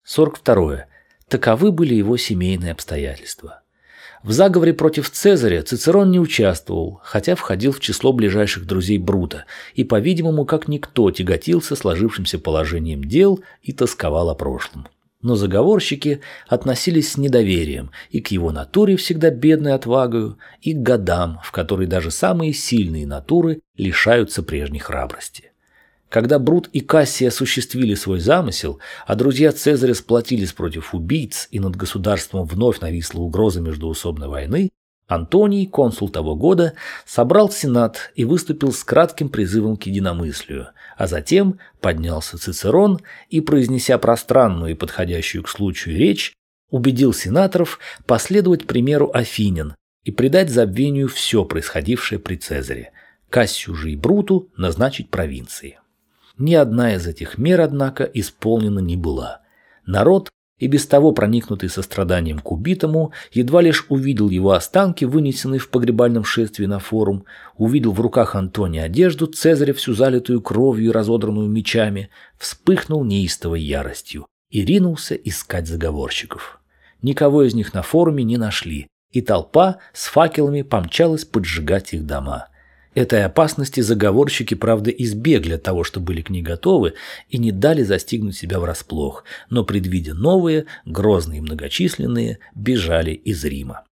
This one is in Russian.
42. Таковы были его семейные обстоятельства. В заговоре против Цезаря Цицерон не участвовал, хотя входил в число ближайших друзей Брута и, по-видимому, как никто тяготился сложившимся положением дел и тосковал о прошлом. Но заговорщики относились с недоверием и к его натуре, всегда бедной отвагою, и к годам, в которые даже самые сильные натуры лишаются прежней храбрости. Когда Брут и Кассий осуществили свой замысел, а друзья Цезаря сплотились против убийц и над государством вновь нависла угроза междоусобной войны, Антоний, консул того года, собрал сенат и выступил с кратким призывом к единомыслию, а затем поднялся Цицерон и, произнеся пространную и подходящую к случаю речь, убедил сенаторов последовать примеру афинян и предать забвению все происходившее при Цезаре, Кассию же и Бруту назначить провинции. Ни одна из этих мер, однако, исполнена не была. Народ, и без того проникнутый состраданием к убитому, едва лишь увидел его останки, вынесенные в погребальном шествии на форум, увидел в руках Антония одежду Цезаря, всю залитую кровью и разодранную мечами, вспыхнул неистовой яростью и ринулся искать заговорщиков. Никого из них на форуме не нашли, и толпа с факелами помчалась поджигать их дома. Этой опасности заговорщики, правда, избегли от того, что были к ней готовы, и не дали застигнуть себя врасплох, но, предвидя новые, грозные и многочисленные, бежали из Рима.